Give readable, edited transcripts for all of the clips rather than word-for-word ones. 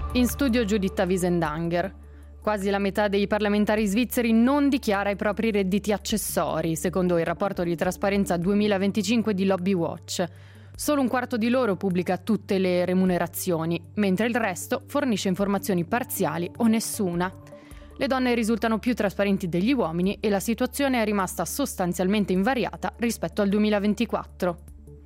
In studio Giuditta Wiesendanger. Quasi la metà dei parlamentari svizzeri non dichiara i propri redditi accessori, secondo il rapporto di trasparenza 2025 di Lobby Watch. Solo un quarto di loro pubblica tutte le remunerazioni, mentre il resto fornisce informazioni parziali o nessuna. Le donne risultano più trasparenti degli uomini e la situazione è rimasta sostanzialmente invariata rispetto al 2024.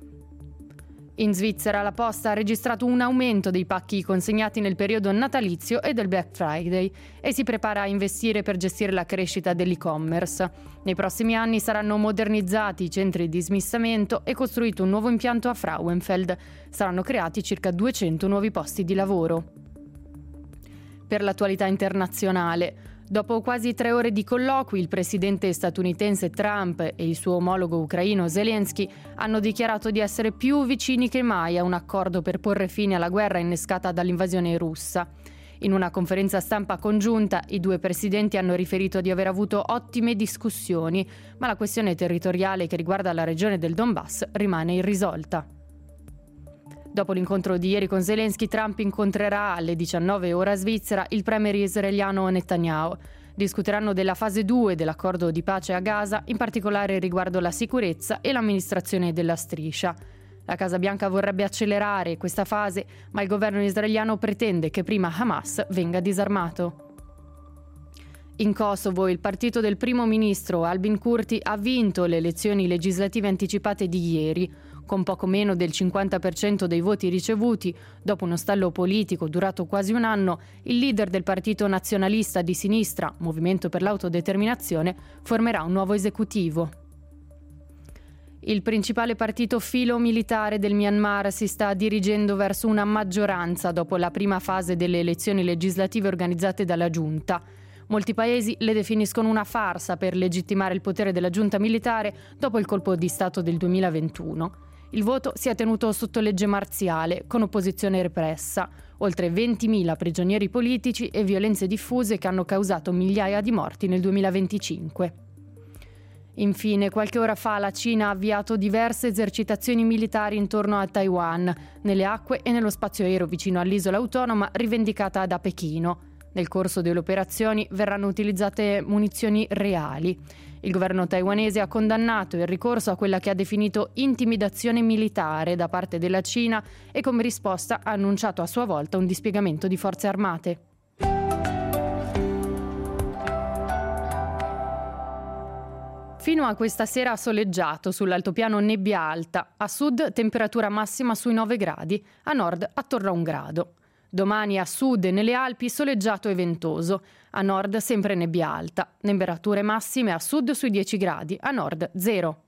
In Svizzera la Posta ha registrato un aumento dei pacchi consegnati nel periodo natalizio e del Black Friday e si prepara a investire per gestire la crescita dell'e-commerce. Nei prossimi anni saranno modernizzati i centri di smistamento e costruito un nuovo impianto a Frauenfeld. Saranno creati circa 200 nuovi posti di lavoro. Per l'attualità internazionale, dopo quasi 3 ore di colloqui, il presidente statunitense Trump e il suo omologo ucraino Zelensky hanno dichiarato di essere più vicini che mai a un accordo per porre fine alla guerra innescata dall'invasione russa. In una conferenza stampa congiunta, i due presidenti hanno riferito di aver avuto ottime discussioni, ma la questione territoriale che riguarda la regione del Donbass rimane irrisolta. Dopo l'incontro di ieri con Zelensky, Trump incontrerà alle 19 ora svizzera il premier israeliano Netanyahu. Discuteranno della fase 2 dell'accordo di pace a Gaza, in particolare riguardo la sicurezza e l'amministrazione della striscia. La Casa Bianca vorrebbe accelerare questa fase, ma il governo israeliano pretende che prima Hamas venga disarmato. In Kosovo, il partito del primo ministro Albin Kurti ha vinto le elezioni legislative anticipate di ieri. Con poco meno del 50% dei voti ricevuti, dopo uno stallo politico durato quasi un anno, il leader del partito nazionalista di sinistra, Movimento per l'Autodeterminazione, formerà un nuovo esecutivo. Il principale partito filo-militare del Myanmar si sta dirigendo verso una maggioranza dopo la prima fase delle elezioni legislative organizzate dalla giunta. Molti paesi le definiscono una farsa per legittimare il potere della giunta militare dopo il colpo di Stato del 2021. Il voto si è tenuto sotto legge marziale, con opposizione repressa, oltre 20.000 prigionieri politici e violenze diffuse che hanno causato migliaia di morti nel 2025. Infine, qualche ora fa la Cina ha avviato diverse esercitazioni militari intorno a Taiwan, nelle acque e nello spazio aereo vicino all'isola autonoma rivendicata da Pechino. Nel corso delle operazioni verranno utilizzate munizioni reali. Il governo taiwanese ha condannato il ricorso a quella che ha definito intimidazione militare da parte della Cina e come risposta ha annunciato a sua volta un dispiegamento di forze armate. Fino a questa sera soleggiato, sull'altopiano nebbia alta, a sud temperatura massima sui 9 gradi, a nord attorno a 1 grado. Domani a sud e nelle Alpi soleggiato e ventoso, a nord sempre nebbia alta, temperature massime a sud sui 10 gradi, a nord 0.